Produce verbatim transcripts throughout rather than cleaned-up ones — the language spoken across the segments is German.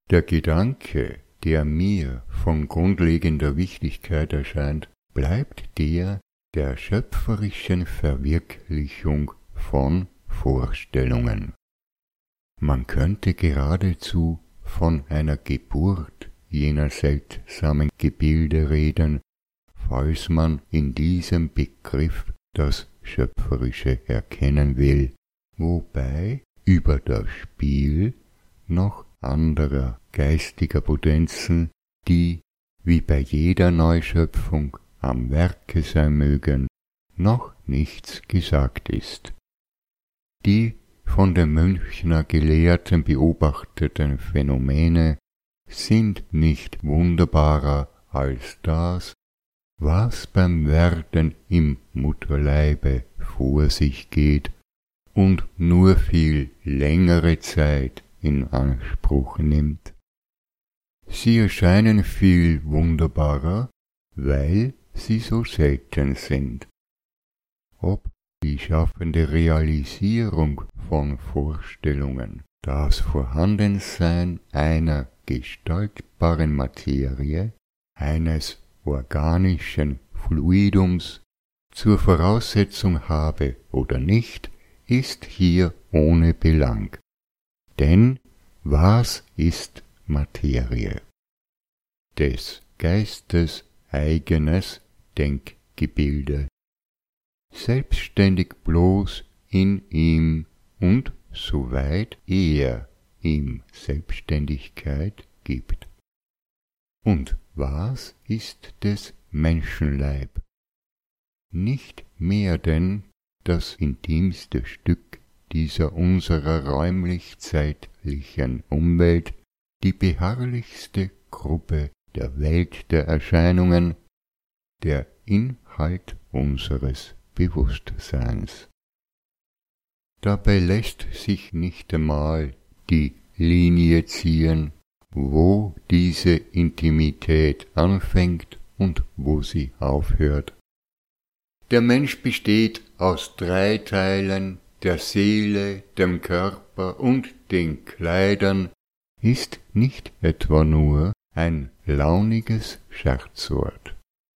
Der Gedanke, der mir von grundlegender Wichtigkeit erscheint, bleibt der der schöpferischen Verwirklichung von Vorstellungen. Man könnte geradezu von einer Geburt jener seltsamen Gebilde reden, falls man in diesem Begriff das Schöpferische erkennen will, wobei über das Spiel noch anderer geistiger Potenzen, die, wie bei jeder Neuschöpfung, am Werke sein mögen, noch nichts gesagt ist. Die von den Münchner Gelehrten beobachteten Phänomene sind nicht wunderbarer als das, was beim Werden im Mutterleibe vor sich geht und nur viel längere Zeit in Anspruch nimmt. Sie erscheinen viel wunderbarer, weil sie so selten sind. Ob die schaffende Realisierung von Vorstellungen, das Vorhandensein einer gestaltbaren Materie, eines organischen Fluidums zur Voraussetzung habe oder nicht, ist hier ohne Belang. Denn was ist Materie? Des Geistes eigenes Denkgebilde, selbstständig bloß in ihm und soweit er ihm Selbstständigkeit gibt. Und was ist des Menschenleib? Nicht mehr denn das intimste Stück dieser unserer räumlich-zeitlichen Umwelt, die beharrlichste Gruppe der Welt der Erscheinungen, der Inhalt unseres Bewusstseins. Dabei lässt sich nicht einmal die Linie ziehen, wo diese Intimität anfängt und wo sie aufhört. Der Mensch besteht aus drei Teilen, der Seele, dem Körper und den Kleidern, ist nicht etwa nur ein launiges Scherzwort.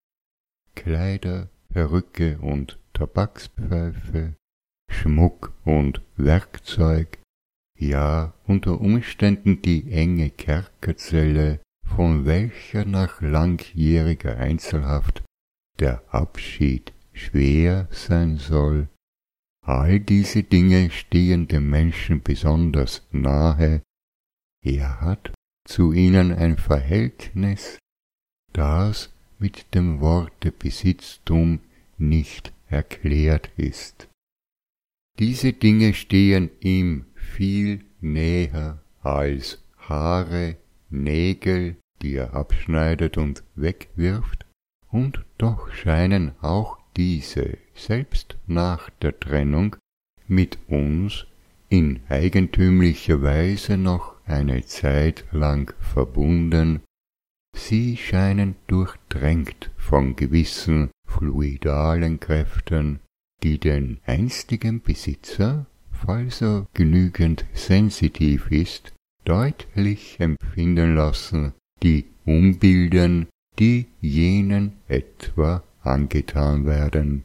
Kleider, Perücke und Tabakspfeife, Schmuck und Werkzeug, ja unter Umständen die enge Kerkerzelle, von welcher nach langjähriger Einzelhaft der Abschied schwer sein soll, all diese Dinge stehen dem Menschen besonders nahe, er hat zu ihnen ein Verhältnis, das mit dem Worte Besitztum nicht erklärt ist. Diese Dinge stehen ihm viel näher als Haare, Nägel, die er abschneidet und wegwirft, und doch scheinen auch diese, selbst nach der Trennung, mit uns in eigentümlicher Weise noch eine Zeit lang verbunden. Sie scheinen durchdrängt von gewissen fluidalen Kräften, die den einstigen Besitzer, falls er genügend sensitiv ist, deutlich empfinden lassen, die umbilden, die jenen etwa angetan werden.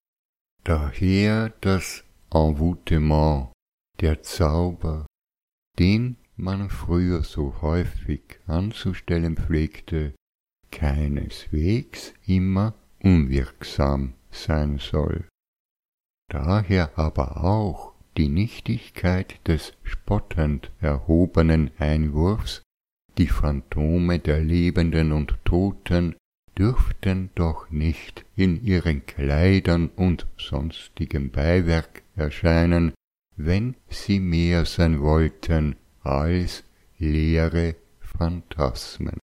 Daher das Envoûtement, der Zauber, den man früher so häufig anzustellen pflegte, keineswegs immer unwirksam sein soll. Daher aber auch die Nichtigkeit des spottend erhobenen Einwurfs, die Phantome der Lebenden und Toten dürften doch nicht in ihren Kleidern und sonstigem Beiwerk erscheinen, wenn sie mehr sein wollten als leere Phantasmen.